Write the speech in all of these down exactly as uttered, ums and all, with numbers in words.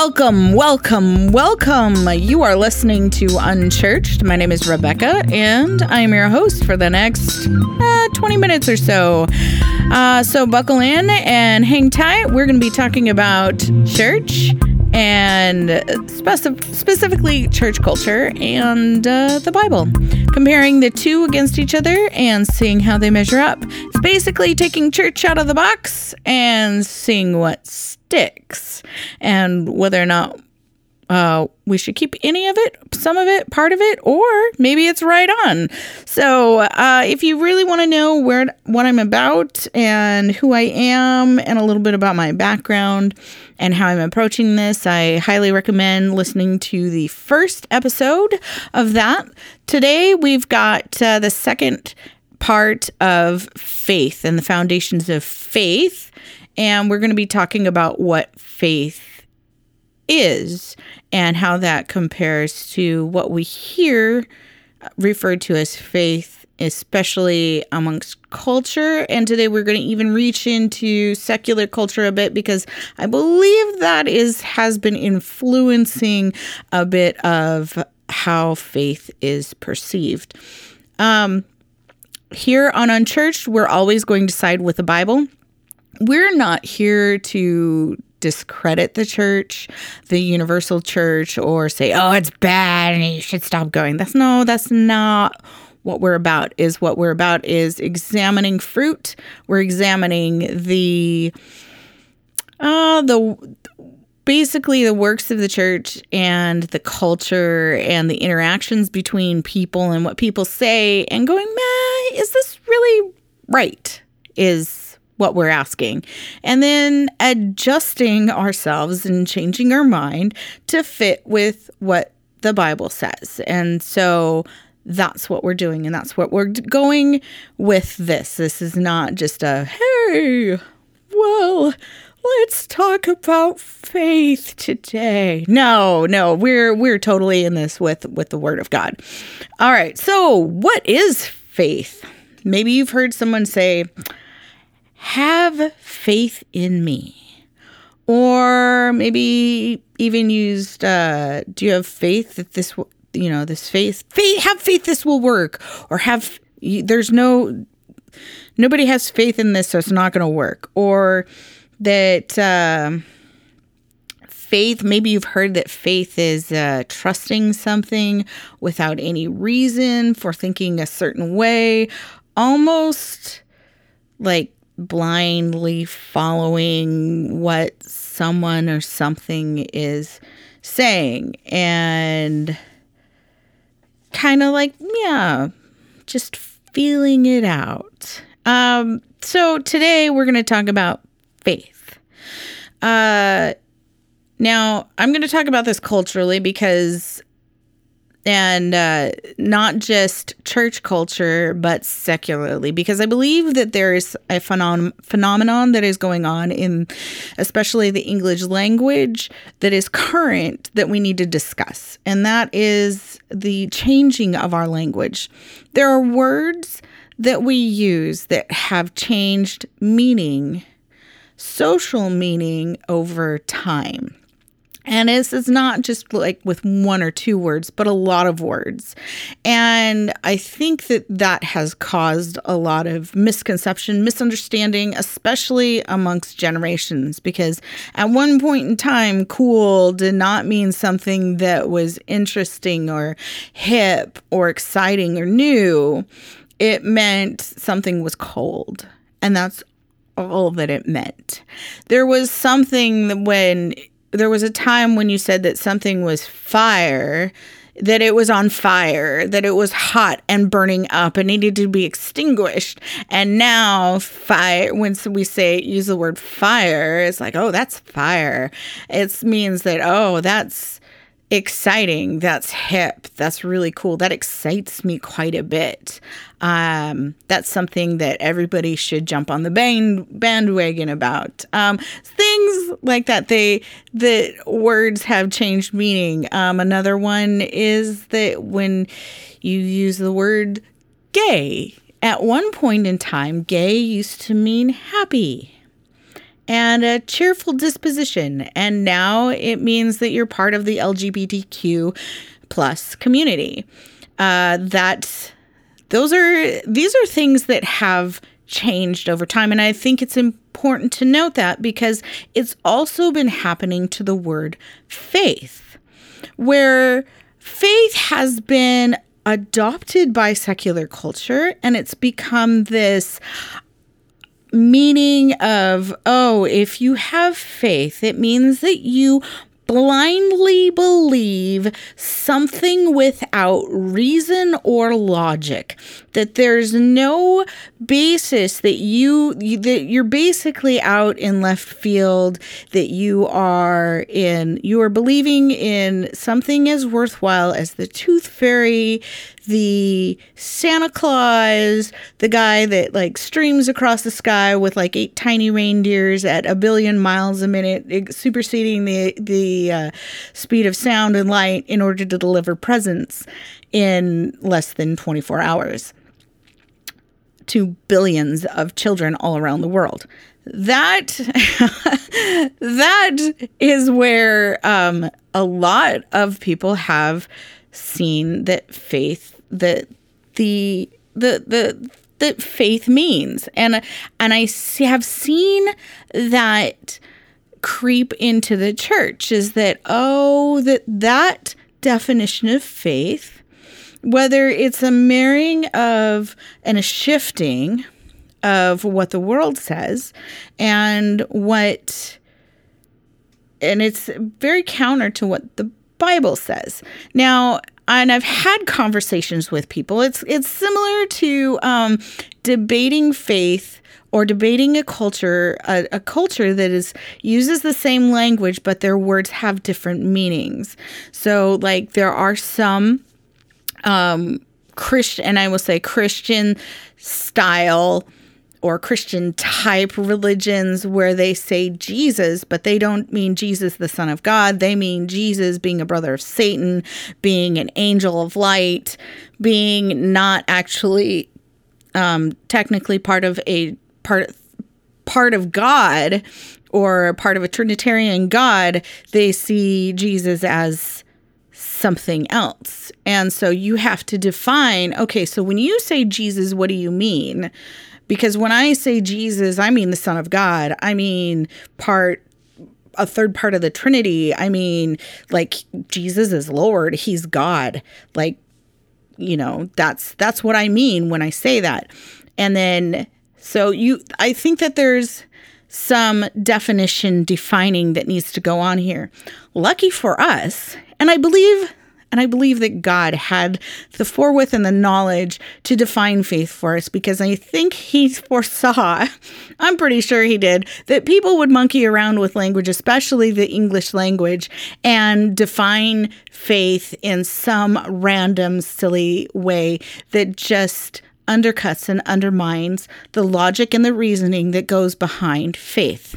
Welcome, welcome, welcome. You are listening to Unchurched. My name is Rebecca, and I am your host for the next uh, twenty minutes or so. Uh, so buckle in and hang tight. We're going to be talking about church and speci- specifically church culture and uh, the Bible, comparing the two against each other and seeing how they measure up. It's basically taking church out of the box and seeing what sticks and whether or not uh, we should keep any of it, some of it, part of it, or maybe it's right on. So uh, if you really want to know where what I'm about and who I am and a little bit about my background and how I'm approaching this, I highly recommend listening to the first episode of that. Today we've got uh, the second part of faith and the foundations of faith, and we're going to be talking about what faith is and how that compares to what we hear referred to as faith, especially amongst culture. And today we're going to even reach into secular culture a bit, because I believe that is has been influencing a bit of how faith is perceived. Um, here on Unchurched, we're always going to side with the Bible. We're not here to discredit the church, the universal church, or say, oh, it's bad and you should stop going. That's no, that's not what we're about. Is what we're about is examining fruit. We're examining the, uh, the, basically the works of the church and the culture and the interactions between people and what people say, and going, man, is this really right? Is what we're asking, and then adjusting ourselves and changing our mind to fit with what the Bible says. And so that's what we're doing, and that's what we're going with this. This is not just a, hey, well, let's talk about faith today. No, no, we're we're totally in this with, with the Word of God. All right, so what is faith? Maybe you've heard someone say, have faith in me. Or maybe even used, uh, do you have faith that this, will, you know, this faith, faith, have faith this will work. Or have, there's no, nobody has faith in this, so it's not going to work. Or that uh, faith, maybe you've heard that faith is uh, trusting something without any reason for thinking a certain way. Almost like blindly following what someone or something is saying, and kind of like, yeah, just feeling it out. Um, so today we're going to talk about faith. Uh, now, I'm going to talk about this culturally because And uh, not just church culture, but secularly, because I believe that there is a phenom- phenomenon that is going on in especially the English language that is current that we need to discuss. And that is the changing of our language. There are words that we use that have changed meaning, social meaning over time. And this is not just like with one or two words, but a lot of words. And I think that that has caused a lot of misconception, misunderstanding, especially amongst generations. Because at one point in time, cool did not mean something that was interesting or hip or exciting or new. It meant something was cold. And that's all that it meant. There was something that when... There was a time when you said that something was fire, that it was on fire, that it was hot and burning up and needed to be extinguished. And now fire, when we say, use the word fire, it's like, oh, that's fire. It means that, oh, that's exciting. That's hip. That's really cool. That excites me quite a bit. Um, that's something that everybody should jump on the band, bandwagon about. Um, things like that. They, the words have changed meaning. Um, another one is that when you use the word gay, at one point in time, gay used to mean happy. and a cheerful disposition. And now it means that you're part of the L G B T Q plus community. Uh, that those are these are things that have changed over time. And I think it's important to note that because it's also been happening to the word faith, where faith has been adopted by secular culture, and it's become this meaning of, oh, if you have faith, it means that you blindly believe something without reason or logic, that there's no basis, that you, you that you're basically out in left field, that you are in you are believing in something as worthwhile as the Tooth Fairy, the Santa Claus, the guy that like streams across the sky with like eight tiny reindeers at a billion miles a minute, superseding the the uh, speed of sound and light in order to deliver presents in less than twenty-four hours to billions of children all around the world. That that is where um, a lot of people have seen that faith, that the the the that faith means, and and I see, have seen that creep into the church, is that oh that that definition of faith, whether it's a marrying of and a shifting of what the world says and what, and it's very counter to what the Bible says. Now, and I've had conversations with people. It's it's similar to um, debating faith or debating a culture, a, a culture that is uses the same language, but their words have different meanings. So, like, there are some um, Christian, and I will say Christian style or Christian type religions where they say Jesus, but they don't mean Jesus, the Son of God. They mean Jesus being a brother of Satan, being an angel of light, being not actually um, technically part of a part part of God or part of a Trinitarian God. They see Jesus as something else. And so you have to define, okay, so when you say Jesus, what do you mean? Because when I say Jesus, I mean the Son of God. I mean part, a third part of the Trinity. I mean, like, Jesus is Lord. He's God. Like, you know, that's that's what I mean when I say that. And then, so you, I think that there's some definition defining that needs to go on here. Lucky for us, and I believe And I believe that God had the forethought and the knowledge to define faith for us, because I think he foresaw, I'm pretty sure he did, that people would monkey around with language, especially the English language, and define faith in some random, silly way that just undercuts and undermines the logic and the reasoning that goes behind faith.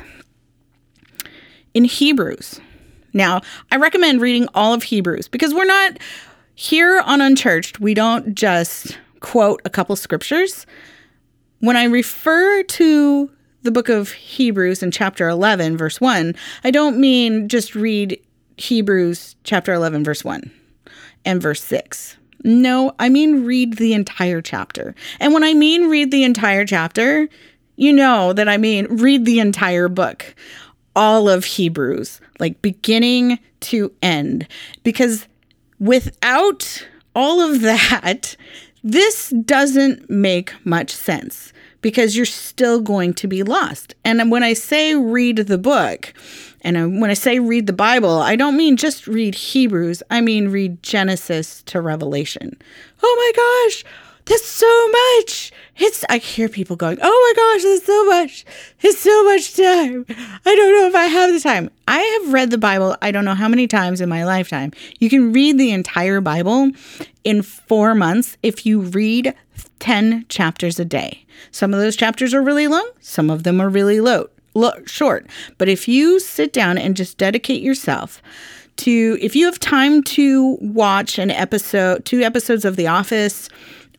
In Hebrews, now, I recommend reading all of Hebrews, because we're not here on Unchurched. We don't just quote a couple scriptures. When I refer to the book of Hebrews in chapter eleven, verse one, I don't mean just read Hebrews chapter eleven, verse one and verse six. No, I mean read the entire chapter. And when I mean read the entire chapter, you know that I mean read the entire book. All of Hebrews, like beginning to end, because without all of that, this doesn't make much sense, because you're still going to be lost. And when I say read the book, and when I say read the Bible, I don't mean just read Hebrews. I mean read Genesis to Revelation. Oh my gosh, that's so much. It's, I hear people going, oh my gosh, that's so much. It's so much time. I don't know if I have the time. I have read the Bible, I don't know how many times in my lifetime. You can read the entire Bible in four months if you read ten chapters a day. Some of those chapters are really long. Some of them are really low, low, short. But if you sit down and just dedicate yourself to, if you have time to watch an episode, two episodes of The Office,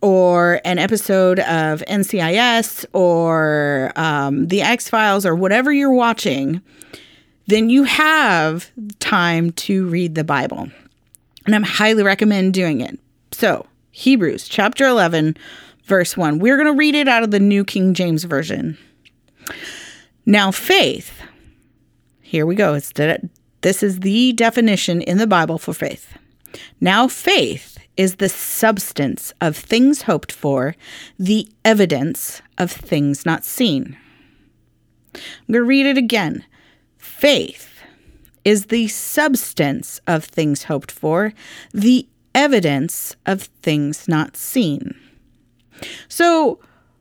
or an episode of N C I S or um, The X-Files or whatever you're watching, then you have time to read the Bible. And I highly recommend doing it. So, Hebrews chapter eleven, verse one. We're going to read it out of the New King James Version. Now, faith, here we go. It's de- this is the definition in the Bible for faith. Now, faith is the substance of things hoped for, the evidence of things not seen. I'm going to read it again. Faith is the substance of things hoped for, the evidence of things not seen. So,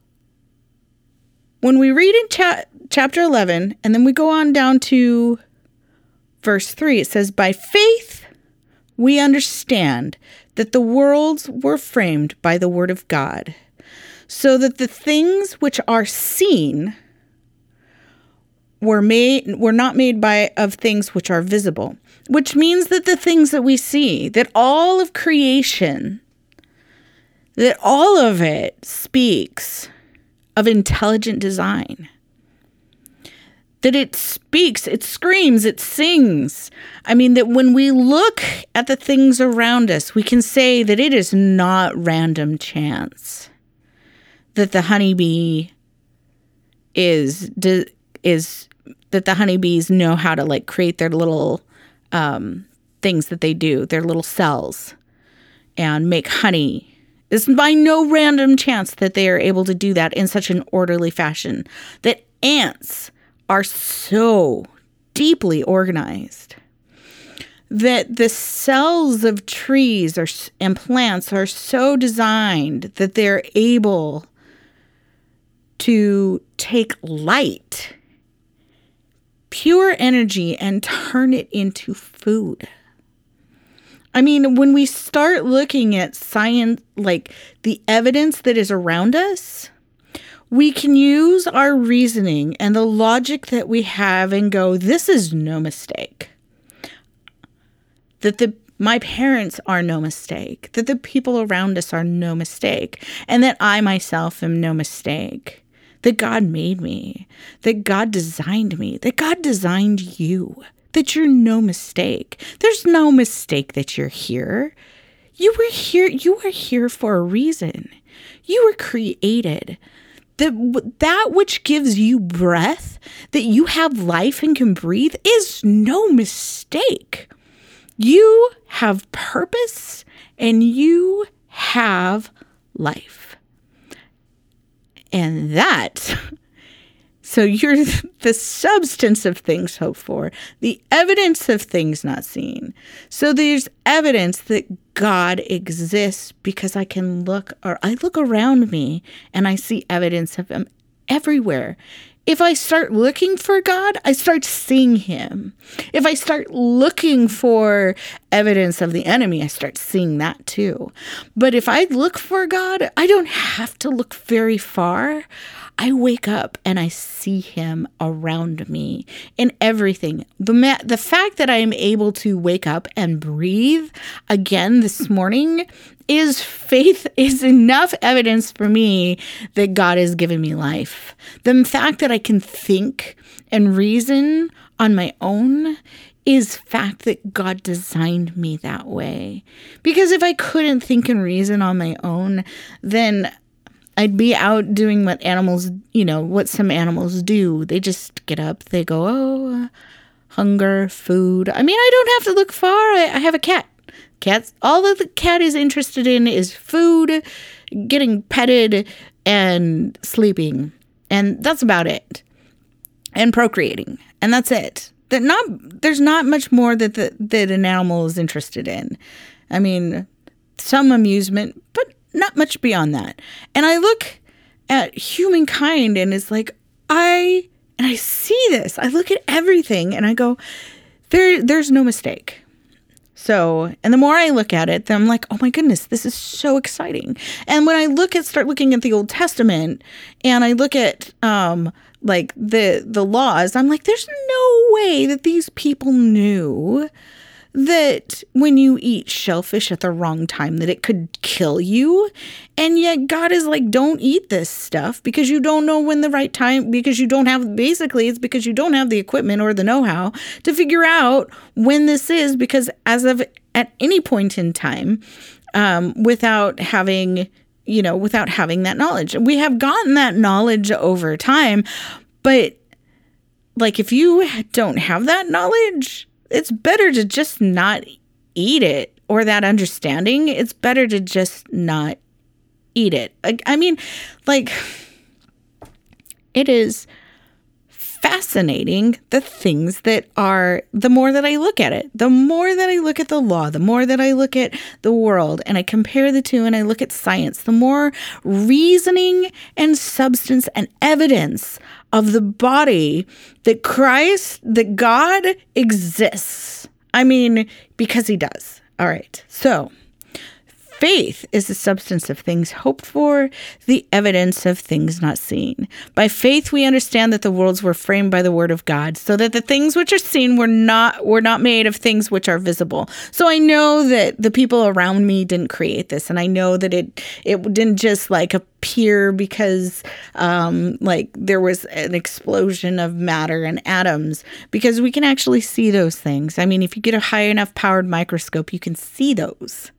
when we read in cha- chapter eleven, and then we go on down to verse three, it says, by faith we understand that the worlds were framed by the word of God, so that the things which are seen were made were not made by of things which are visible, which means that the things that we see, that all of creation, that all of it speaks of intelligent design. That it speaks, it screams, it sings. I mean, that when we look at the things around us, we can say that it is not random chance that the honeybee is, is that the honeybees know how to like create their little um, things that they do, their little cells, and make honey. It's by no random chance that they are able to do that in such an orderly fashion. That ants are so deeply organized. That the cells of trees are, and plants are so designed that they're able to take light, pure energy, and turn it into food. I mean, when we start looking at science, like the evidence that is around us, we can use our reasoning and the logic that we have and go, this is no mistake. That the my parents are no mistake. That the people around us are no mistake. And that I myself am no mistake. That God made me. That God designed me. That God designed you. That you're no mistake. There's no mistake that you're here. You were here. You were here for a reason. You were created. That, that which gives you breath, that you have life and can breathe, is no mistake. You have purpose and you have life. And that... So you're the substance of things hoped for, the evidence of things not seen. So there's evidence that God exists because I can look, or I look around me and I see evidence of him everywhere. If I start looking for God, I start seeing him. If I start looking for evidence of the enemy, I start seeing that too. But if I look for God, I don't have to look very far. I wake up and I see him around me in everything. The ma- the fact that I am able to wake up and breathe again this morning is faith, is enough evidence for me that God has given me life. The fact that I can think and reason on my own is fact that God designed me that way. Because if I couldn't think and reason on my own, then I'd be out doing what animals, you know, what some animals do. They just get up, they go, oh, hunger, food. I mean, I don't have to look far. I, I have a cat. Cats, all that the cat is interested in is food, getting petted, and sleeping. And that's about it. And procreating. And that's it. That not there's not much more that the, that an animal is interested in. I mean, some amusement, but not much beyond that. And I look at humankind and it's like, I, and I see this. I look at everything and I go, there, there's no mistake. So, and the more I look at it, then I'm like, oh my goodness, this is so exciting. And when I look at, start looking at the Old Testament and I look at, um, like the, the laws, I'm like, there's no way that these people knew that when you eat shellfish at the wrong time, that it could kill you. And yet God is like, don't eat this stuff because you don't know when the right time, because you don't have, basically it's because you don't have the equipment or the know-how to figure out when this is, because as of at any point in time, um, without having, you know, without having that knowledge, we have gotten that knowledge over time. But like, if you don't have that knowledge, it's better to just not eat it, or that understanding. It's better to just not eat it. I, I mean, like, it is fascinating, the things that are, the more that I look at it, the more that I look at the law, the more that I look at the world, and I compare the two and I look at science, the more reasoning and substance and evidence of the body that Christ, that God exists. I mean, because he does. All right. So faith is the substance of things hoped for, the evidence of things not seen. By faith, we understand that the worlds were framed by the word of God, so that the things which are seen were not were not made of things which are visible. So I know that the people around me didn't create this, and I know that it it didn't just like appear because um, like there was an explosion of matter and atoms, because we can actually see those things. I mean, if you get a high enough powered microscope, you can see those.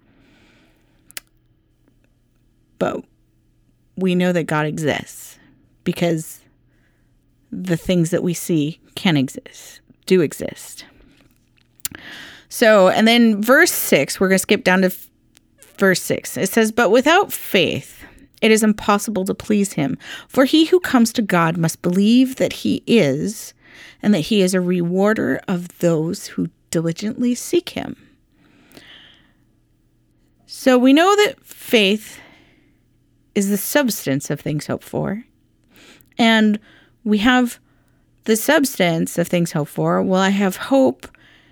But we know that God exists because the things that we see can exist, do exist. So, and then verse six, we're going to skip down to f- verse six. It says, "But without faith, it is impossible to please him. For he who comes to God must believe that he is, and that he is a rewarder of those who diligently seek him." So we know that faith is the substance of things hoped for. And we have the substance of things hoped for. Well, I have hope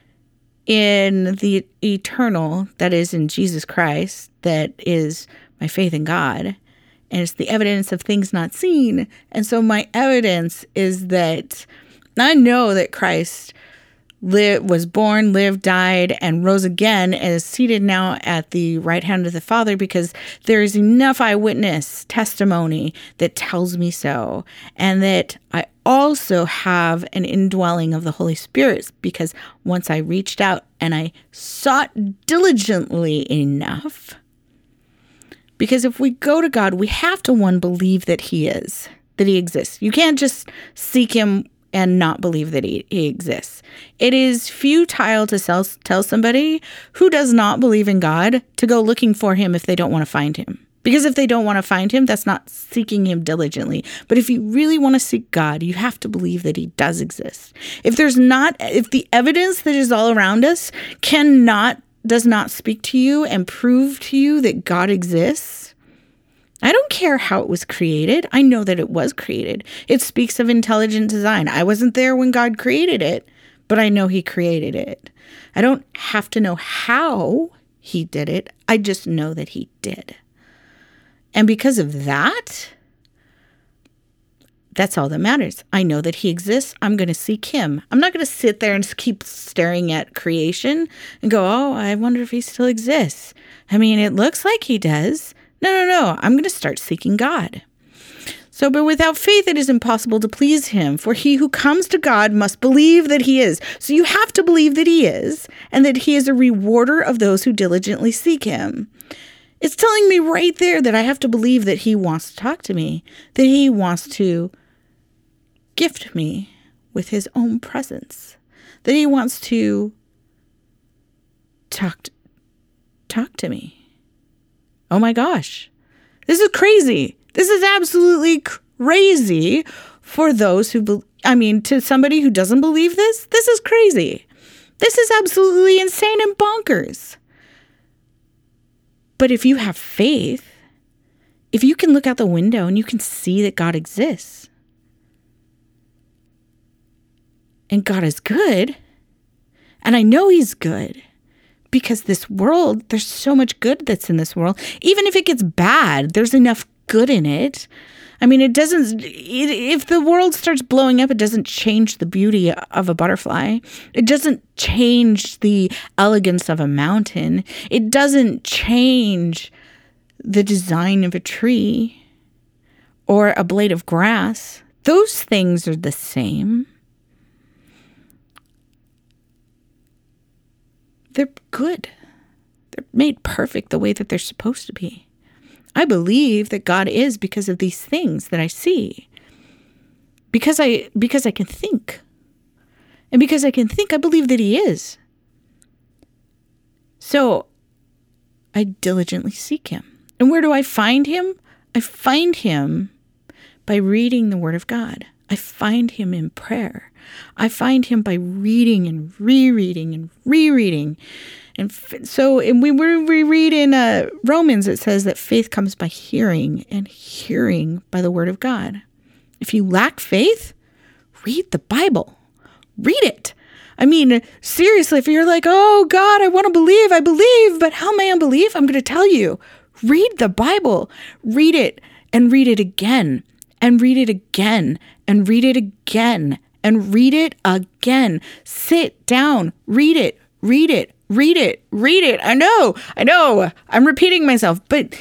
in the eternal, that is in Jesus Christ, that is my faith in God. And it's the evidence of things not seen. And so my evidence is that I know that Christ Lived, was born, lived, died, and rose again, and is seated now at the right hand of the Father, because there is enough eyewitness testimony that tells me so. And that I also have an indwelling of the Holy Spirit, because once I reached out and I sought diligently enough, because if we go to God, we have to, one, believe that he is, that he exists. You can't just seek him and not believe that he, he exists. It is futile to sell, tell somebody who does not believe in God to go looking for him if they don't want to find him. Because if they don't want to find him, that's not seeking him diligently. But if you really want to seek God, you have to believe that he does exist. If there's not, if the evidence that is all around us cannot, does not speak to you and prove to you that God exists, I don't care how it was created. I know that it was created. It speaks of intelligent design. I wasn't there when God created it, but I know he created it. I don't have to know how he did it. I just know that he did. And because of that, that's all that matters. I know that he exists. I'm going to seek him. I'm not going to sit there and keep staring at creation and go, oh, I wonder if he still exists. I mean, it looks like he does. No, no, no. I'm going to start seeking God. So, but without faith, it is impossible to please him. For he who comes to God must believe that he is. So you have to believe that he is, and that he is a rewarder of those who diligently seek him. It's telling me right there that I have to believe that he wants to talk to me, that he wants to gift me with his own presence, that he wants to talk to, talk to me. Oh my gosh, this is crazy. This is absolutely crazy for those who, be- I mean, to somebody who doesn't believe this, this is crazy. This is absolutely insane and bonkers. But if you have faith, if you can look out the window and you can see that God exists, and God is good, and I know he's good, because this world, there's so much good that's in this world. Even if it gets bad, there's enough good in it. I mean, it doesn't, it, if the world starts blowing up, it doesn't change the beauty of a butterfly. It doesn't change the elegance of a mountain. It doesn't change the design of a tree or a blade of grass. Those things are the same. They're good. They're made perfect the way that they're supposed to be. I believe that God is because of these things that I see. Because I because I can think. And because I can think, I believe that he is. So I diligently seek him. And where do I find him? I find him by reading the Word of God. I find him in prayer. I find him by reading and rereading and rereading. And f- so and we, we read in uh, Romans, it says that faith comes by hearing, and hearing by the Word of God. If you lack faith, read the Bible. Read it. I mean, seriously, if you're like, oh, God, I want to believe, I believe, but how may I believe? I'm going to tell you, read the Bible. Read it and read it again and read it again and read it again and read it again. Sit down, read it, read it. Read it, read it. I know, I know. I'm repeating myself, but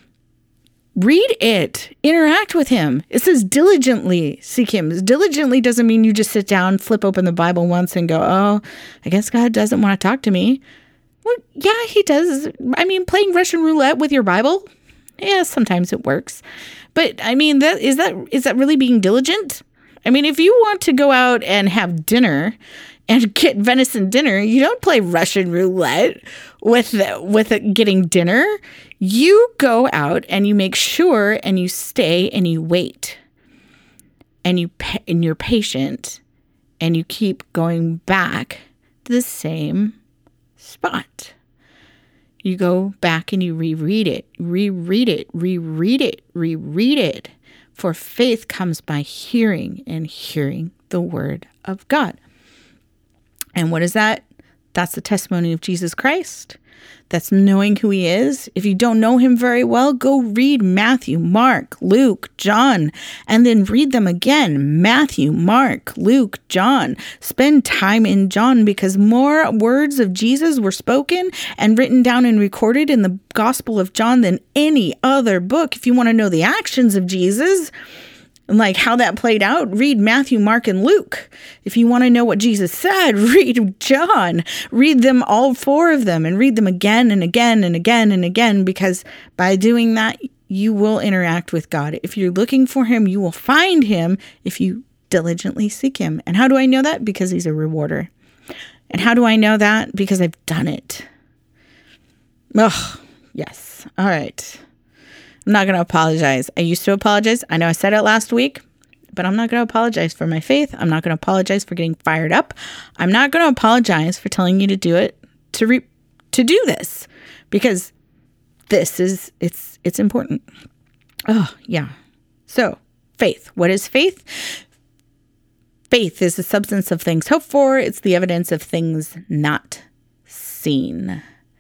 read it. Interact with him. It says diligently seek him. Diligently doesn't mean you just sit down, flip open the Bible once and go, oh, I guess God doesn't want to talk to me. Well, yeah, he does. I mean, playing Russian roulette with your Bible, yeah, sometimes it works. But I mean, that is that is that really being diligent? I mean, if you want to go out and have dinner and get venison dinner, you don't play Russian roulette with the, with the, getting dinner. You go out and you make sure and you stay and you wait. And, you, and you're patient and you keep going back to the same spot. You go back and you reread it, reread it, reread it, reread it. For faith comes by hearing, and hearing the Word of God. And what is that? That's the testimony of Jesus Christ. That's knowing who he is. If you don't know him very well, go read Matthew, Mark, Luke, John, and then read them again. Matthew, Mark, Luke, John. Spend time in John, because more words of Jesus were spoken and written down and recorded in the Gospel of John than any other book. If you want to know the actions of Jesus, and like how that played out, read Matthew, Mark, and Luke. If you want to know what Jesus said, read John. Read them, all four of them, and read them again and again and again and again, because by doing that, you will interact with God. If you're looking for him, you will find him if you diligently seek him. And how do I know that? Because he's a rewarder. And how do I know that? Because I've done it. Oh, yes. All right. I'm not going to apologize. I used to apologize. I know I said it last week, but I'm not going to apologize for my faith. I'm not going to apologize for getting fired up. I'm not going to apologize for telling you to do it, to re- to do this, because this is, it's, it's important. Oh, yeah. So faith. What is faith? Faith is the substance of things hoped for. It's the evidence of things not seen.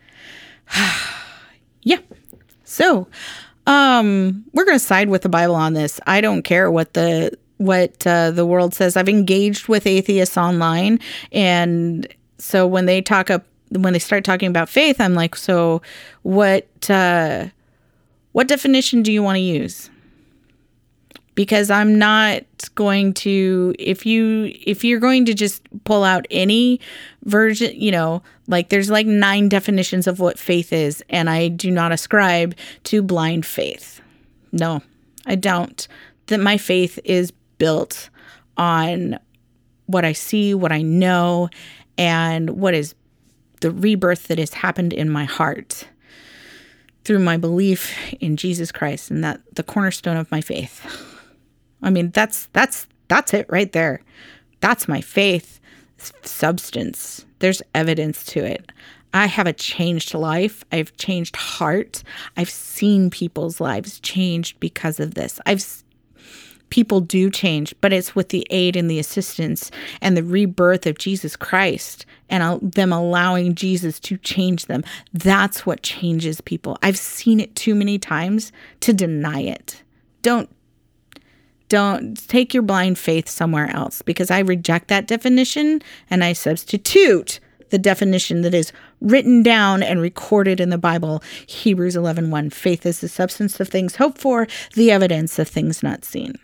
Yeah. So, Um, we're going to side with the Bible on this. I don't care what the what uh, the world says. I've engaged with atheists online, and so when they talk up, when they start talking about faith, I'm like, so what? Uh, what definition do you want to use? Because I'm not going to, if you, if you're going to just pull out any version, you know, like there's like nine definitions of what faith is, and I do not ascribe to blind faith. No, I don't. That my faith is built on what I see, what I know, and what is the rebirth that has happened in my heart through my belief in Jesus Christ, and that the cornerstone of my faith. I mean, that's that's that's it right there. That's my faith substance. There's evidence to it. I have a changed life. I've changed heart. I've seen people's lives changed because of this. I've people do change, but it's with the aid and the assistance and the rebirth of Jesus Christ and them allowing Jesus to change them. That's what changes people. I've seen it too many times to deny it. Don't Don't take your blind faith somewhere else, because I reject that definition and I substitute the definition that is written down and recorded in the Bible, Hebrews eleven one. Faith is the substance of things hoped for, the evidence of things not seen.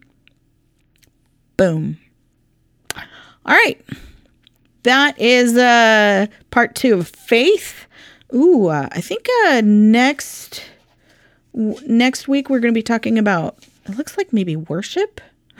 Boom. All right. That is uh, part two of faith. Ooh, uh, I think uh, next w- next week we're going to be talking about, it looks like maybe worship.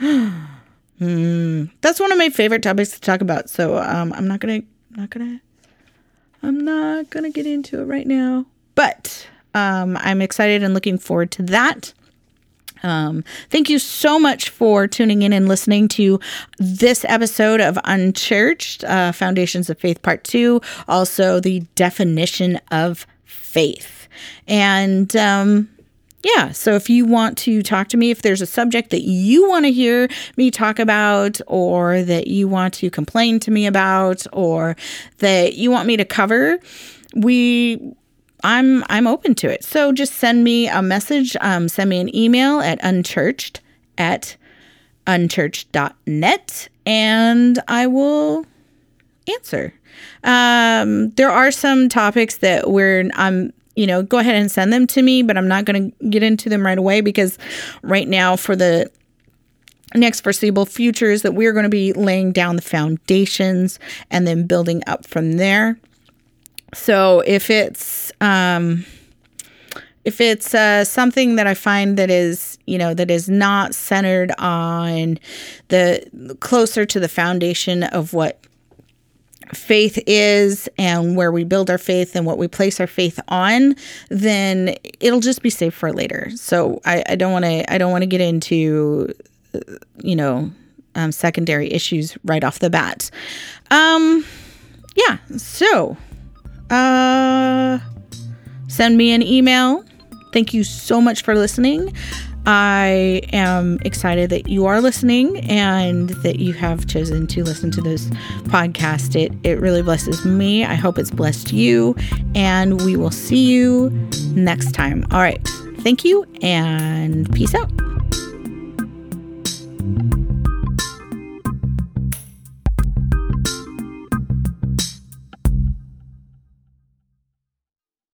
mm, that's one of my favorite topics to talk about. So um, I'm not gonna, not gonna, I'm not gonna get into it right now. But um, I'm excited and looking forward to that. Um, thank you so much for tuning in and listening to this episode of Unchurched, uh, Foundations of Faith Part two, also the definition of faith. And um, yeah, so if you want to talk to me, if there's a subject that you want to hear me talk about, or that you want to complain to me about, or that you want me to cover, we... I'm I'm open to it. So just send me a message, um, send me an email at unchurched at unchurched dot net, and I will answer. Um, there are some topics that we're, um, you know, go ahead and send them to me, but I'm not going to get into them right away, because right now for the next foreseeable future is that we're going to be laying down the foundations and then building up from there. So if it's um, if it's uh, something that I find that is, you know, that is not centered on the closer to the foundation of what faith is and where we build our faith and what we place our faith on, then it'll just be saved for later. So I, I don't want to I don't want to get into, you know, um, secondary issues right off the bat. Um, yeah. So. Uh, send me an email. Thank you so much for listening. I am excited that you are listening and that you have chosen to listen to this podcast. It it really blesses me. I hope it's blessed you, and we will see you next time. All right. Thank you, and peace out.